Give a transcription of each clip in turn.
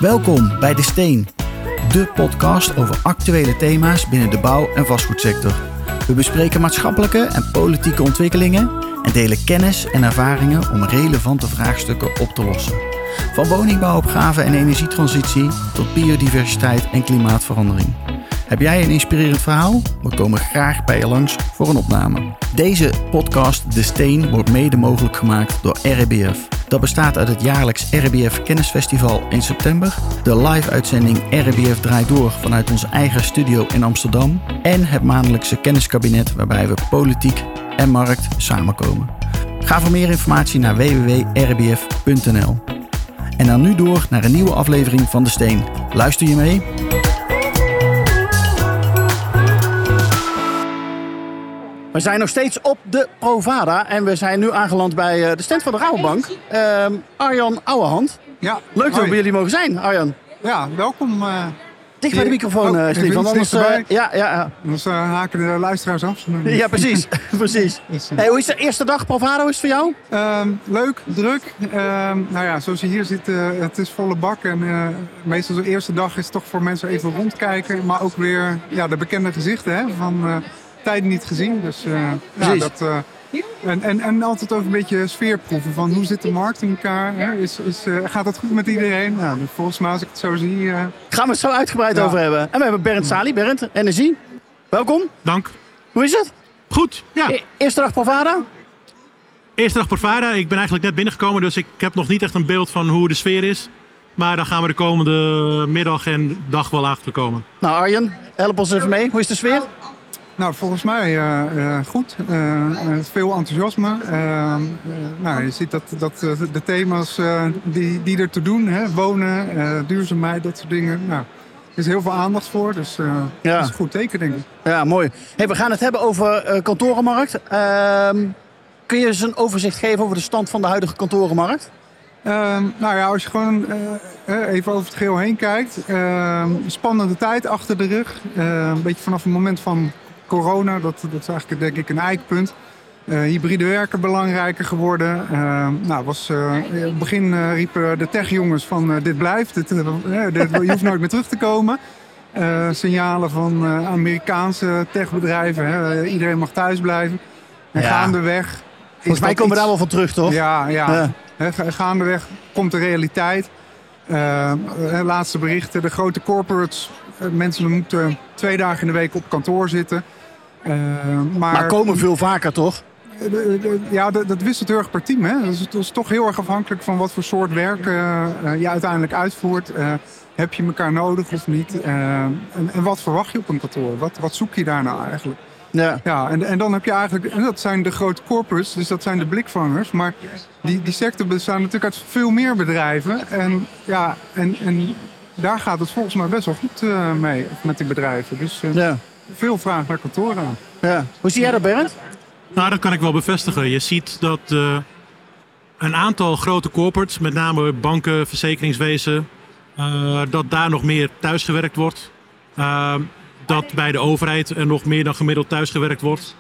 Welkom bij De Steen, de podcast over actuele thema's binnen de bouw- en vastgoedsector. We bespreken maatschappelijke en politieke ontwikkelingen en delen kennis en ervaringen om relevante vraagstukken op te lossen. Van woningbouwopgave en energietransitie tot biodiversiteit en klimaatverandering. Heb jij een inspirerend verhaal? We komen graag bij je langs voor een opname. Deze podcast De Steen wordt mede mogelijk gemaakt door RBF. Dat bestaat uit het jaarlijks RBF Kennisfestival in september, de live-uitzending RBF Draait Door vanuit onze eigen studio in Amsterdam en het maandelijkse kenniskabinet waarbij we politiek en markt samenkomen. Ga voor meer informatie naar www.rbf.nl. En dan nu door naar een nieuwe aflevering van De Steen. Luister je mee? We zijn nog steeds op de Provada en we zijn nu aangeland bij de stand van de Rabobank. Arjan Ouwehand. Ja, Leuk dat we bij jullie mogen zijn, Arjan. Ja, welkom. Dicht bij de microfoon, Steve. Want anders anders haken de luisteraars af. Ja, precies. precies. Hey, hoe is de eerste dag Provada? Hoe is het voor jou? Leuk, druk. Nou ja, zoals je hier ziet, het is volle bak. En meestal de eerste dag is toch voor mensen even rondkijken. Maar ook weer de bekende gezichten, hè, van tijden niet gezien. Dus en altijd ook een beetje sfeerproeven van hoe zit de markt in elkaar. Hè? Gaat het goed met iedereen? Nou, dus volgens mij als ik het zo zie... Gaan we het zo uitgebreid over hebben. En we hebben Bernd Salie. Bernd, Energie. Welkom. Dank. Hoe is het? Goed, ja. Eerste dag Provada? Eerste dag Provada. Ik ben eigenlijk net binnengekomen, dus ik heb nog niet echt een beeld van hoe de sfeer is. Maar daar gaan we de komende middag en dag wel achter komen. Nou Arjen, help ons even mee. Hoe is de sfeer? Nou, volgens mij goed. Veel enthousiasme. Je ziet dat de thema's die er te doen, hè, wonen, duurzaamheid, dat soort dingen. Nou, er is heel veel aandacht voor, dus dat is een goed teken, denk ik. Ja, mooi. Hey, we gaan het hebben over kantorenmarkt. Kun je eens een overzicht geven over de stand van de huidige kantorenmarkt? Als je gewoon even over het geheel heen kijkt. Spannende tijd achter de rug. Een beetje vanaf het moment van corona, dat is eigenlijk denk ik een eikpunt. Hybride werken belangrijker geworden. In het begin riepen de techjongens van dit blijft. Je hoeft nooit meer terug te komen. Signalen van Amerikaanse techbedrijven. Iedereen mag thuis blijven. En gaandeweg... Volgens mij komen we daar wel van terug, toch? Ja. Gaandeweg komt de realiteit. Laatste berichten. De grote corporates. Mensen moeten 2 dagen in de week op kantoor zitten. Maar komen veel vaker, toch? Dat wisselt heel erg per team. Hè? Dus het is toch heel erg afhankelijk van wat voor soort werk je uiteindelijk uitvoert. Heb je elkaar nodig of niet? En wat verwacht je op een kantoor? Wat zoek je daar nou eigenlijk? Ja, en dan heb je eigenlijk... En dat zijn de grote corporates, dus dat zijn de blikvangers. Maar die sector bestaat natuurlijk uit veel meer bedrijven. En daar gaat het volgens mij best wel goed mee met die bedrijven. Dus veel vraag naar kantoren aan. Ja. Hoe zie jij dat, Bernd? Nou, dat kan ik wel bevestigen. Je ziet dat een aantal grote corporates, met name banken, verzekeringswezen, dat daar nog meer thuisgewerkt wordt. Dat bij de overheid er nog meer dan gemiddeld thuisgewerkt wordt.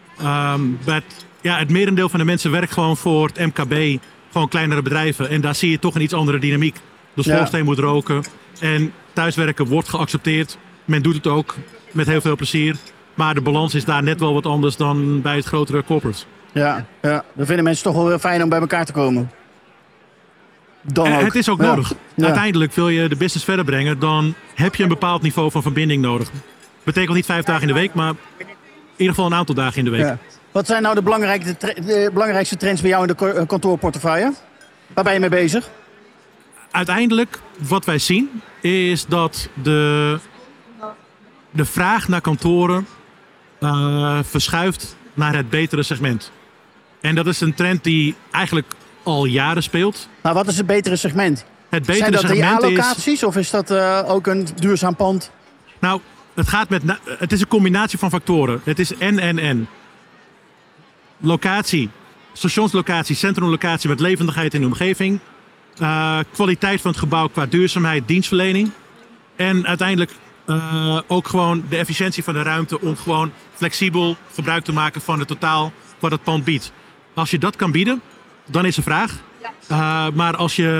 Het merendeel van de mensen werkt gewoon voor het MKB, gewoon kleinere bedrijven. En daar zie je toch een iets andere dynamiek. De schoorsteen moet roken en thuiswerken wordt geaccepteerd. Men doet het ook met heel veel plezier. Maar de balans is daar net wel wat anders dan bij het grotere corporate. Ja. Dan vinden mensen toch wel heel fijn om bij elkaar te komen. Het is ook nodig. Ja. Uiteindelijk wil je de business verder brengen, dan heb je een bepaald niveau van verbinding nodig. Betekent niet 5 dagen in de week, maar in ieder geval een aantal dagen in de week. Ja. Wat zijn nou de belangrijkste trends bij jou in de kantoorportefeuille? Waar ben je mee bezig? Uiteindelijk, wat wij zien, is dat de vraag naar kantoren verschuift naar het betere segment. En dat is een trend die eigenlijk al jaren speelt. Maar wat is het betere segment? Het betere zijn dat segment DA-locaties of is dat ook een duurzaam pand? Nou, het is een combinatie van factoren. Het is en. Locatie, stationslocatie, centrumlocatie met levendigheid in de omgeving. Kwaliteit van het gebouw qua duurzaamheid, dienstverlening. En uiteindelijk ook gewoon de efficiëntie van de ruimte om gewoon flexibel gebruik te maken van het totaal wat het pand biedt. Als je dat kan bieden, dan is er vraag. Maar als je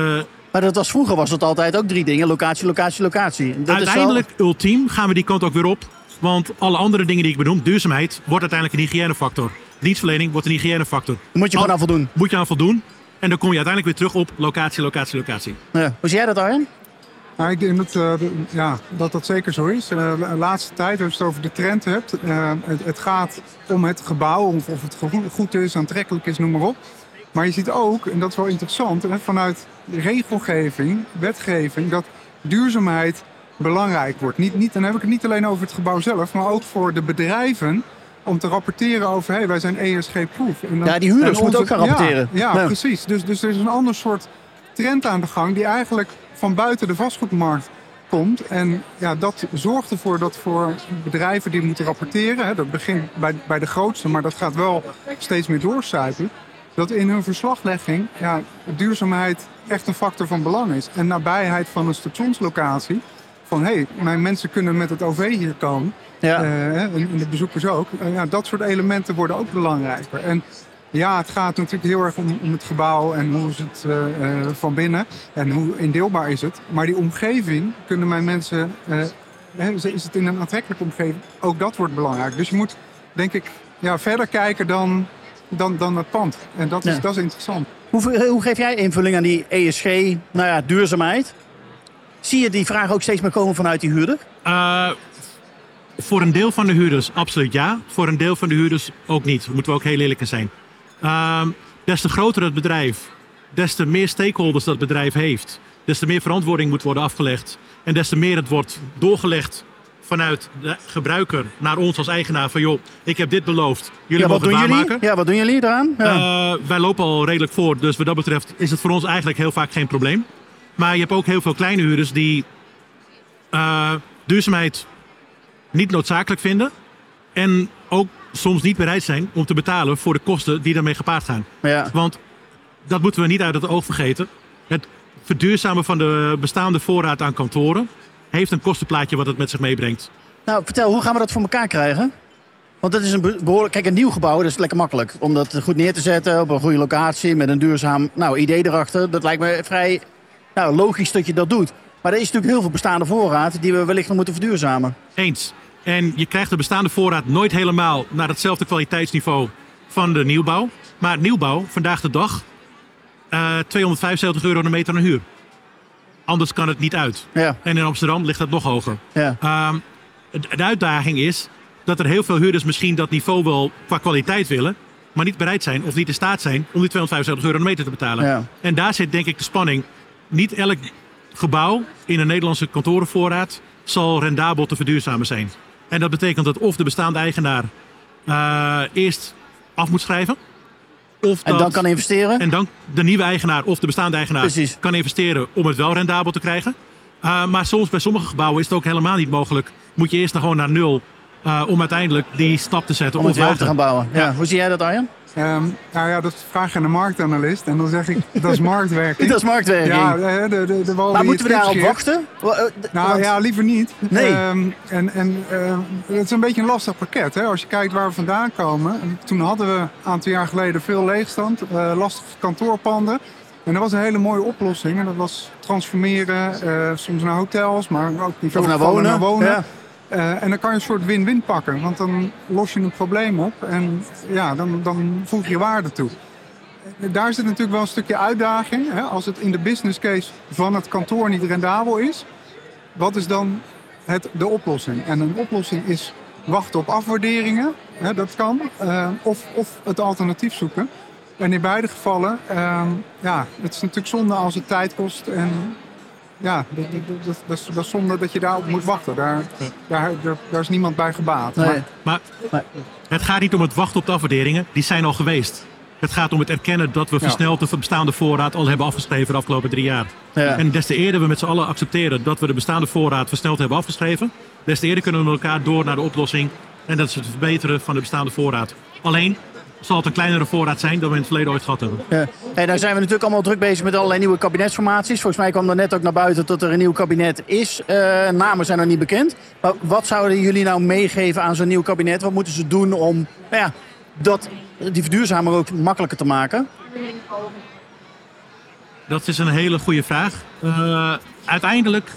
Maar vroeger was het altijd ook 3 dingen. Locatie, locatie, locatie. Uiteindelijk, ultiem, gaan we die kant ook weer op. Want alle andere dingen die ik benoem, duurzaamheid, wordt uiteindelijk een hygiënefactor. Dienstverlening wordt een hygiënefactor. Daar moet je gewoon aan voldoen. Moet je aan voldoen. En dan kom je uiteindelijk weer terug op locatie, locatie, locatie. Ja. Hoe zie jij dat, Arjen? Nou, ik denk dat zeker zo is. De laatste tijd, als je het over de trend hebt, het gaat om het gebouw, of het goed is, aantrekkelijk is, noem maar op. Maar je ziet ook, en dat is wel interessant, vanuit regelgeving, wetgeving, dat duurzaamheid belangrijk wordt. Dan heb ik het niet alleen over het gebouw zelf, maar ook voor de bedrijven om te rapporteren over, wij zijn ESG-proof. Ja, die huurders moeten ook gaan rapporteren. Ja, precies. Dus er is een ander soort trend aan de gang die eigenlijk van buiten de vastgoedmarkt komt. En dat zorgt ervoor dat voor bedrijven die moeten rapporteren, dat begint bij de grootste, maar dat gaat wel steeds meer doorcijpelen, dat in hun verslaglegging duurzaamheid echt een factor van belang is. En nabijheid van een stationslocatie. Van mijn mensen kunnen met het OV hier komen. Ja. En de bezoekers ook. Dat soort elementen worden ook belangrijker. En het gaat natuurlijk heel erg om het gebouw en hoe is het van binnen. En hoe indeelbaar is het. Maar die omgeving kunnen mijn mensen... is het in een aantrekkelijke omgeving? Ook dat wordt belangrijk. Dus je moet, denk ik, verder kijken dan het pand. En dat is interessant. Hoe geef jij invulling aan die ESG, duurzaamheid? Zie je die vraag ook steeds meer komen vanuit die huurder? Voor een deel van de huurders absoluut ja. Voor een deel van de huurders ook niet. Daar moeten we ook heel eerlijk in zijn. Des te groter het bedrijf, des te meer stakeholders dat bedrijf heeft, des te meer verantwoording moet worden afgelegd. En des te meer het wordt doorgelegd vanuit de gebruiker naar ons als eigenaar van ik heb dit beloofd. Jullie mogen het waarmaken. Ja, wat doen jullie eraan? Ja. Wij lopen al redelijk voor, dus wat dat betreft is het voor ons eigenlijk heel vaak geen probleem. Maar je hebt ook heel veel kleine huurders die duurzaamheid niet noodzakelijk vinden. En ook soms niet bereid zijn om te betalen voor de kosten die daarmee gepaard gaan. Ja. Want dat moeten we niet uit het oog vergeten. Het verduurzamen van de bestaande voorraad aan kantoren heeft een kostenplaatje wat het met zich meebrengt. Nou, vertel, hoe gaan we dat voor elkaar krijgen? Want dat is een behoorlijk... Kijk, een nieuw gebouw, dat is lekker makkelijk. Om dat goed neer te zetten op een goede locatie met een duurzaam idee erachter. Dat lijkt me vrij logisch dat je dat doet. Maar er is natuurlijk heel veel bestaande voorraad die we wellicht nog moeten verduurzamen. Eens. En je krijgt de bestaande voorraad nooit helemaal naar hetzelfde kwaliteitsniveau van de nieuwbouw. Maar nieuwbouw, vandaag de dag, €275 de meter aan huur. Anders kan het niet uit. Ja. En in Amsterdam ligt dat nog hoger. Ja. De uitdaging is dat er heel veel huurders misschien dat niveau wel qua kwaliteit willen, maar niet bereid zijn of niet in staat zijn om die €275 de meter te betalen. Ja. En daar zit denk ik de spanning. Niet elk gebouw in een Nederlandse kantorenvoorraad zal rendabel te verduurzamen zijn. En dat betekent dat of de bestaande eigenaar eerst af moet schrijven. En dan kan investeren? En dan de nieuwe eigenaar of de bestaande eigenaar kan investeren om het wel rendabel te krijgen. Maar soms bij sommige gebouwen is het ook helemaal niet mogelijk. Moet je eerst gewoon naar nul om uiteindelijk die stap te zetten. Om het wel te gaan bouwen. Ja. Hoe zie jij dat, Arjen? Dat vraag je aan een marktanalist. En dan zeg ik, dat is marktwerking. Dat is marktwerking. Ja, maar moeten we daarop wachten? Liever niet. Nee. Het is een beetje een lastig pakket. Hè? Als je kijkt waar we vandaan komen. Toen hadden we een aantal jaar geleden veel leegstand. Lastige kantoorpanden. En dat was een hele mooie oplossing. En dat was transformeren, soms naar hotels, maar ook niet veel naar wonen. Ja. En dan kan je een soort win-win pakken. Want dan los je een probleem op en dan voeg je waarde toe. Daar zit natuurlijk wel een stukje uitdaging. Hè? Als het in de business case van het kantoor niet rendabel is, wat is dan de oplossing? En een oplossing is wachten op afwaarderingen. Hè? Dat kan. Of het alternatief zoeken. En in beide gevallen, het is natuurlijk zonde als het tijd kost. En dat is zonde dat je daarop moet wachten. Daar is niemand bij gebaat. Nee. Maar het gaat niet om het wachten op de afwaarderingen. Die zijn al geweest. Het gaat om het erkennen dat we versneld de bestaande voorraad al hebben afgeschreven de afgelopen 3 jaar. Ja. En des te eerder we met z'n allen accepteren dat we de bestaande voorraad versneld hebben afgeschreven, des te eerder kunnen we met elkaar door naar de oplossing. En dat is het verbeteren van de bestaande voorraad. Alleen zal het een kleinere voorraad zijn dan we in het verleden ooit gehad hebben. Ja. En daar zijn we natuurlijk allemaal druk bezig met allerlei nieuwe kabinetsformaties. Volgens mij kwam er net ook naar buiten dat er een nieuw kabinet is. Namen zijn nog niet bekend. Maar wat zouden jullie nou meegeven aan zo'n nieuw kabinet? Wat moeten ze doen om die verduurzaming ook makkelijker te maken? Dat is een hele goede vraag. Uiteindelijk,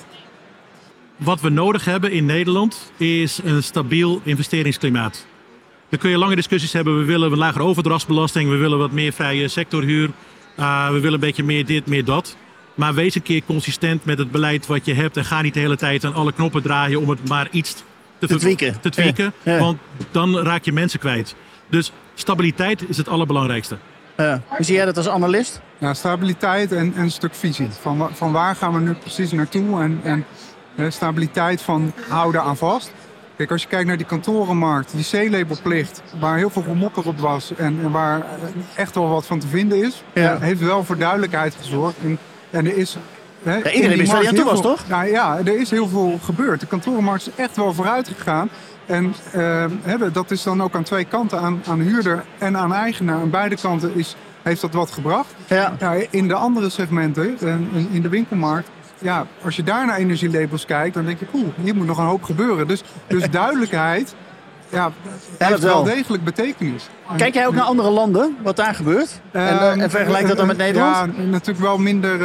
wat we nodig hebben in Nederland is een stabiel investeringsklimaat. Dan kun je lange discussies hebben. We willen een lagere overdrachtsbelasting. We willen wat meer vrije sectorhuur. We willen een beetje meer dit, meer dat. Maar wees een keer consistent met het beleid wat je hebt. En ga niet de hele tijd aan alle knoppen draaien om het maar iets te tweaken. Ja. Want dan raak je mensen kwijt. Dus stabiliteit is het allerbelangrijkste. Hoe zie jij dat als analist? Ja, stabiliteit en een stuk visie. Van waar gaan we nu precies naartoe? En stabiliteit van houden aan vast. Kijk, als je kijkt naar die kantorenmarkt, die C-labelplicht, waar heel veel gemokker op was en waar echt wel wat van te vinden is, heeft wel voor duidelijkheid gezorgd. En er is... iedereen wist waar je aan toe was, toch? Nou ja, er is heel veel gebeurd. De kantorenmarkt is echt wel vooruit gegaan. En dat is dan ook aan twee kanten, aan huurder en aan eigenaar. Aan beide kanten heeft dat wat gebracht. Ja. Nou, in de andere segmenten, in de winkelmarkt, ja, als je daar naar energielabels kijkt, dan denk je, hier moet nog een hoop gebeuren. Dus duidelijkheid heeft wel degelijk betekenis. Kijk jij ook naar andere landen, wat daar gebeurt? En vergelijk dat dan met Nederland? Ja, natuurlijk wel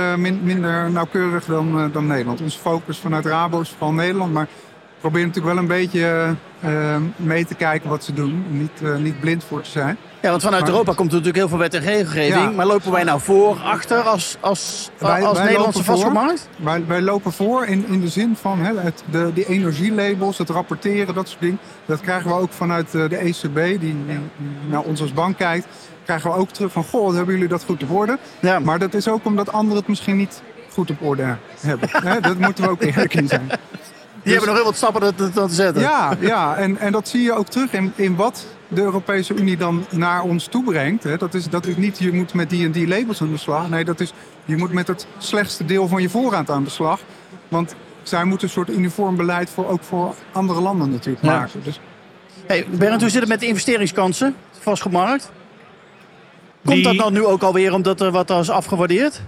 minder nauwkeurig dan Nederland. Onze focus vanuit Rabo is vooral Nederland, maar we proberen natuurlijk wel een beetje mee te kijken wat ze doen. Niet blind voor te zijn. Ja, want vanuit Europa komt er natuurlijk heel veel wet en regelgeving. Ja. Maar lopen wij nou voor, achter als Nederlandse vastgoedmarkt? Wij lopen voor in de zin van die energielabels, het rapporteren, dat soort dingen. Dat krijgen we ook vanuit de ECB, die naar ons als bank kijkt. Krijgen we ook terug van, hebben jullie dat goed op orde? Ja. Maar dat is ook omdat anderen het misschien niet goed op orde hebben. Dat moeten we ook eerlijk in zijn. Die hebben nog heel wat stappen te zetten. Ja, en dat zie je ook terug in wat de Europese Unie dan naar ons toe brengt. Dat is niet, je moet met die en die labels aan de slag. Nee, dat is, je moet met het slechtste deel van je voorraad aan de slag. Want zij moeten een soort uniform beleid ook voor andere landen natuurlijk maken. Dus. Hey, Bernd, hoe zit het met de investeringskansen, de vastgoedmarkt? Komt dat dan nu ook alweer omdat er wat is afgewaardeerd?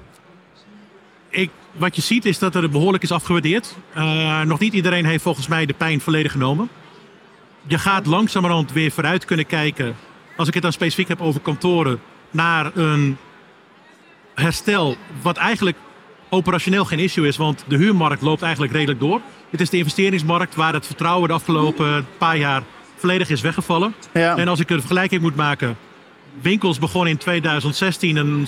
Wat je ziet is dat er behoorlijk is afgewaardeerd. Nog niet iedereen heeft volgens mij de pijn volledig genomen. Je gaat langzamerhand weer vooruit kunnen kijken, als ik het dan specifiek heb over kantoren, naar een herstel wat eigenlijk operationeel geen issue is, want de huurmarkt loopt eigenlijk redelijk door. Het is de investeringsmarkt waar het vertrouwen de afgelopen paar jaar volledig is weggevallen. Ja. En als ik een vergelijking moet maken, winkels begonnen in 2016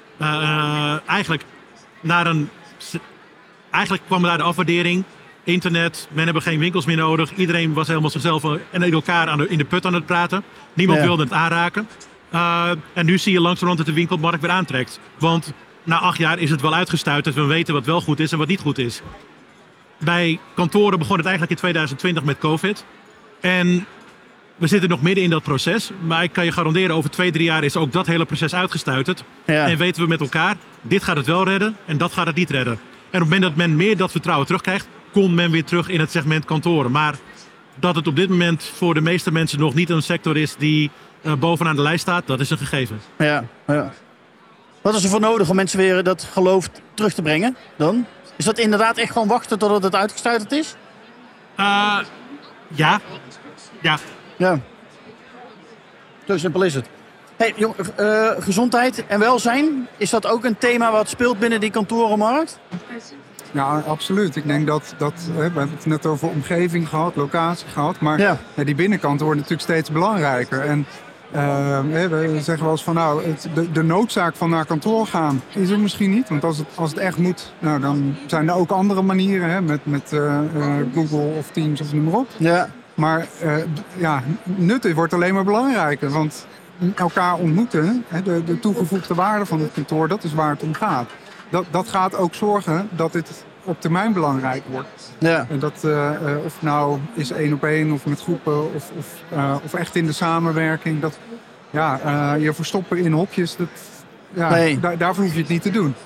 Eigenlijk kwam daar de afwaardering. Internet, men hebben geen winkels meer nodig. Iedereen was helemaal zichzelf en elkaar in de put aan het praten. Niemand wilde het aanraken. En nu zie je langzamerhand dat de winkelmarkt weer aantrekt. Want na 8 jaar is het wel uitgestuiterd. We weten wat wel goed is en wat niet goed is. Bij kantoren begon het eigenlijk in 2020 met COVID. En we zitten nog midden in dat proces. Maar ik kan je garanderen, over 2-3 jaar is ook dat hele proces uitgestuiterd. Ja. En weten we met elkaar, dit gaat het wel redden en dat gaat het niet redden. En op het moment dat men meer dat vertrouwen terugkrijgt, komt men weer terug in het segment kantoren. Maar dat het op dit moment voor de meeste mensen nog niet een sector is die bovenaan de lijst staat, dat is een gegeven. Ja. Wat is er voor nodig om mensen weer dat geloof terug te brengen dan? Is dat inderdaad echt gewoon wachten totdat het uitgestuiterd is? Ja. Zo simpel is het. Hey, gezondheid en welzijn, is dat ook een thema wat speelt binnen die kantorenmarkt? Ja, absoluut. Ik denk dat we hebben het net over omgeving gehad, locatie gehad, maar die binnenkant wordt natuurlijk steeds belangrijker. En we zeggen wel eens van de noodzaak van naar kantoor gaan is er misschien niet. Want als het echt moet, dan zijn er ook andere manieren met Google of Teams of noem maar op. Ja. Maar nut wordt alleen maar belangrijker. Want elkaar ontmoeten, de toegevoegde waarde van het kantoor, dat is waar het om gaat. Dat gaat ook zorgen dat dit op termijn belangrijk wordt. Ja. En dat of het nou is 1-op-1 of met groepen of echt in de samenwerking. Je verstoppen in hokjes, daarvoor hoef je het niet te doen.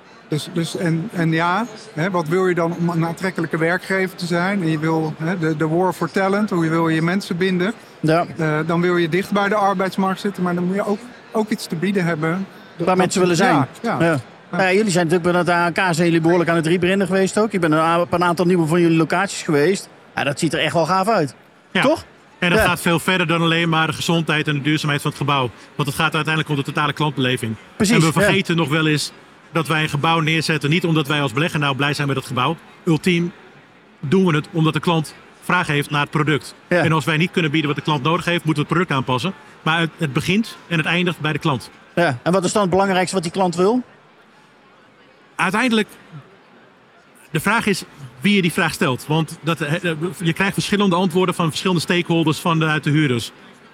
Wat wil je dan om een aantrekkelijke werkgever te zijn? En je wil de war for talent, hoe wil je mensen binden. Ja. Dan wil je dicht bij de arbeidsmarkt zitten, maar dan moet je ook iets te bieden hebben. Waar mensen willen zijn. Ja. Jullie zijn natuurlijk bij het ANK, zijn jullie behoorlijk aan het rebranden geweest ook. Je bent op een aantal nieuwe van jullie locaties geweest. Ja, dat ziet er echt wel gaaf uit. Ja. Toch? En dat gaat veel verder dan alleen maar de gezondheid en de duurzaamheid van het gebouw. Want het gaat uiteindelijk om de totale klantbeleving. Precies, en we vergeten nog wel eens dat wij een gebouw neerzetten, niet omdat wij als belegger nou blij zijn met het gebouw. Ultiem doen we het omdat de klant vraag heeft naar het product. Ja. En als wij niet kunnen bieden wat de klant nodig heeft, moeten we het product aanpassen. Maar het begint en het eindigt bij de klant. Ja. En wat is dan het belangrijkste wat die klant wil? Uiteindelijk, de vraag is wie je die vraag stelt. Want je krijgt verschillende antwoorden van verschillende stakeholders vanuit de huurders.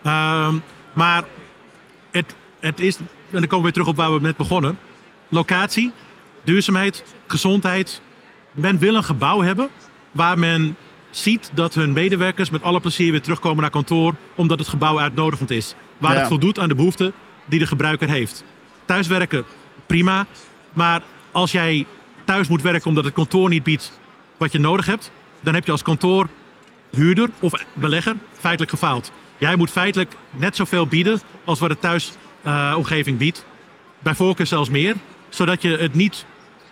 Maar het is, en dan komen we weer terug op waar we net begonnen. Locatie, duurzaamheid, gezondheid. Men wil een gebouw hebben waar men ziet dat hun medewerkers met alle plezier weer terugkomen naar kantoor, omdat het gebouw uitnodigend is. Waar het voldoet aan de behoeften die de gebruiker heeft. Thuiswerken, prima. Maar als jij thuis moet werken omdat het kantoor niet biedt wat je nodig hebt, dan heb je als kantoorhuurder of belegger feitelijk gefaald. Jij moet feitelijk net zoveel bieden als wat de thuisomgeving biedt. Bij voorkeur zelfs meer. Zodat je het niet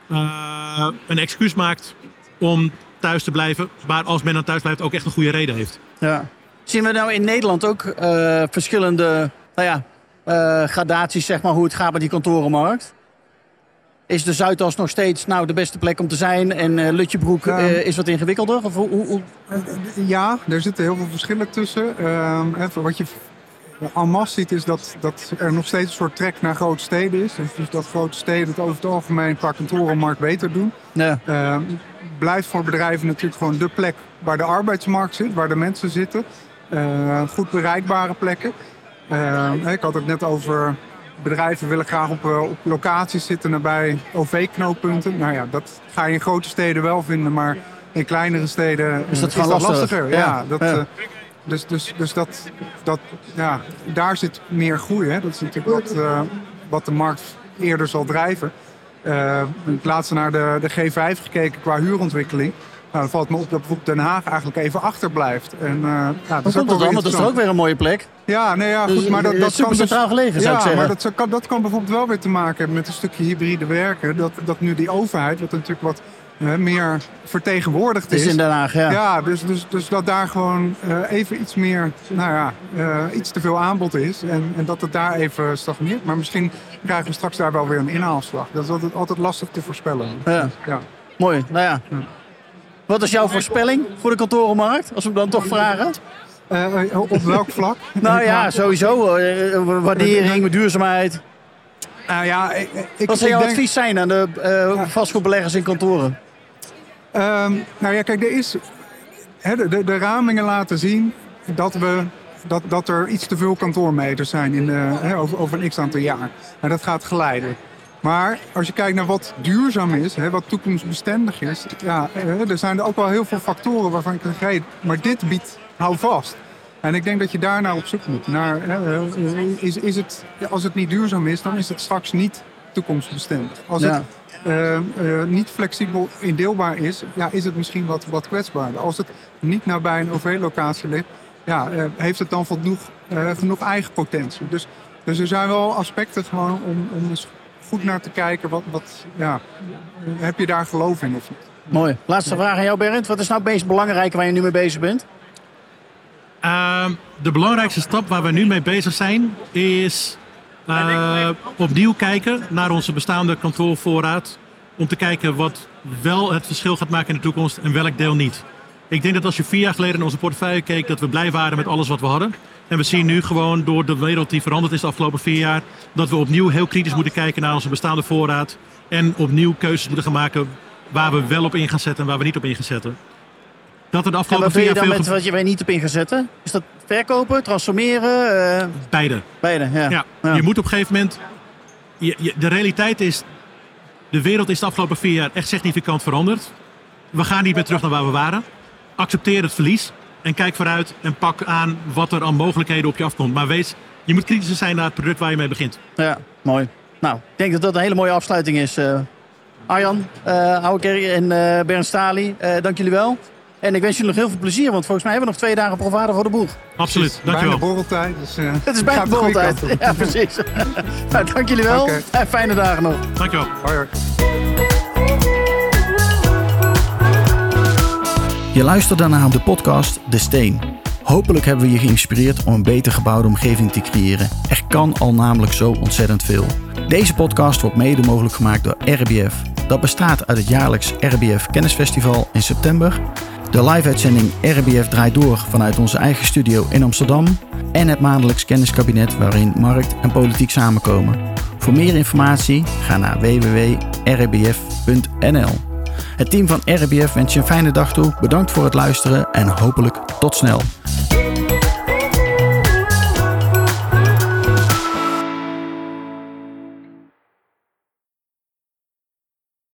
een excuus maakt om thuis te blijven. Maar als men dan thuis blijft ook echt een goede reden heeft. Ja. Zien we nou in Nederland ook verschillende gradaties, zeg maar, hoe het gaat met die kantorenmarkt? Is de Zuidas nog steeds de beste plek om te zijn en Lutjebroek is wat ingewikkelder? Of hoe? Ja, er zitten heel veel verschillen tussen. Wat je en masse ziet is dat er nog steeds een soort trek naar grote steden is. Dus dat grote steden het over het algemeen qua kantorenmarkt beter doen. Ja. Blijft voor bedrijven natuurlijk gewoon de plek waar de arbeidsmarkt zit, waar de mensen zitten. Goed bereikbare plekken. Ik had het net over bedrijven willen graag op locaties zitten nabij OV-knooppunten. Nou ja, dat ga je in grote steden wel vinden, maar in kleinere steden is dat lastiger. Ja. Dus daar zit meer groei. Hè? Dat is natuurlijk wat de markt eerder zal drijven. Ik heb laatst naar de G5 gekeken qua huurontwikkeling. Nou, dan valt me op dat bijvoorbeeld Den Haag eigenlijk even achterblijft. Dat is toch ook weer een mooie plek? Ja, goed, maar dat is super centraal gelegen, zou ik zeggen. Maar dat kan bijvoorbeeld wel weer te maken hebben met een stukje hybride werken. Dat nu die overheid, wat natuurlijk wat meer vertegenwoordigd is. In Den Haag, ja. Ja, dus dat daar gewoon even iets meer, iets te veel aanbod is. En dat het daar even stagneert. Maar misschien krijgen we straks daar wel weer een inhaalslag. Dat is altijd lastig te voorspellen. Ja. Mooi, Wat is jouw voorspelling voor de kantorenmarkt? Als we hem dan toch vragen. Op welk vlak? Sowieso. Waardering, duurzaamheid. Wat zou jouw advies zijn aan de vastgoedbeleggers in kantoren? Kijk, er is de ramingen laten zien dat er iets te veel kantoormeters zijn over een x-aantal jaar. En dat gaat geleiden. Maar als je kijkt naar wat duurzaam is, wat toekomstbestendig is, er zijn er ook wel heel veel factoren waarvan ik zeg, maar dit biedt, hou vast. En ik denk dat je daarnaar op zoek moet. Als het niet duurzaam is, dan is het straks niet toekomstbestendig. Als het niet flexibel indeelbaar is, is het misschien wat kwetsbaarder. Als het niet nabij een OV-locatie ligt, heeft het dan genoeg eigen potentie. Dus er zijn wel aspecten gewoon om eens goed naar te kijken. Heb je daar geloof in of niet? Mooi. Laatste vraag aan jou, Bernd. Wat is nou het meest belangrijke waar je nu mee bezig bent? De belangrijkste stap waar we nu mee bezig zijn is opnieuw kijken naar onze bestaande kantoorvoorraad. Om te kijken wat wel het verschil gaat maken in de toekomst en welk deel niet. Ik denk dat als je 4 jaar geleden in onze portefeuille keek, dat we blij waren met alles wat we hadden. En we zien nu gewoon door de wereld die veranderd is de afgelopen 4 jaar, dat we opnieuw heel kritisch moeten kijken naar onze bestaande voorraad. En opnieuw keuzes moeten gaan maken waar we wel op in gaan zetten en waar we niet op in gaan zetten. Dat er de afgelopen 4 jaar veel... met wat je er niet op in gaat zetten? Is dat verkopen, transformeren? Beide, ja. Je moet op een gegeven moment... De realiteit is, de wereld is de afgelopen 4 jaar echt significant veranderd. We gaan niet meer terug naar waar we waren. Accepteer het verlies en kijk vooruit en pak aan wat er aan mogelijkheden op je afkomt. Maar je moet kritisch zijn naar het product waar je mee begint. Ja, mooi. Nou, ik denk dat dat een hele mooie afsluiting is. Arjan, Ouwekerk en Bernd Stali, dank jullie wel. En ik wens jullie nog heel veel plezier, want volgens mij hebben we nog 2 dagen Provader voor de boeg. Absoluut, dankjewel. Bijna borreltijd. Dus, het is bijna borreltijd. Ja, precies. Nou, dank jullie wel. En fijne dagen nog. Dankjewel. Hoi. Je luistert daarna naar de podcast De Steen. Hopelijk hebben we je geïnspireerd om een beter gebouwde omgeving te creëren. Er kan al namelijk zo ontzettend veel. Deze podcast wordt mede mogelijk gemaakt door RBF. Dat bestaat uit het jaarlijks RBF Kennisfestival in september, de live-uitzending RBF Draait Door vanuit onze eigen studio in Amsterdam en het maandelijks kenniskabinet waarin markt en politiek samenkomen. Voor meer informatie ga naar www.rbf.nl. Het team van RBF wens je een fijne dag toe. Bedankt voor het luisteren en hopelijk tot snel.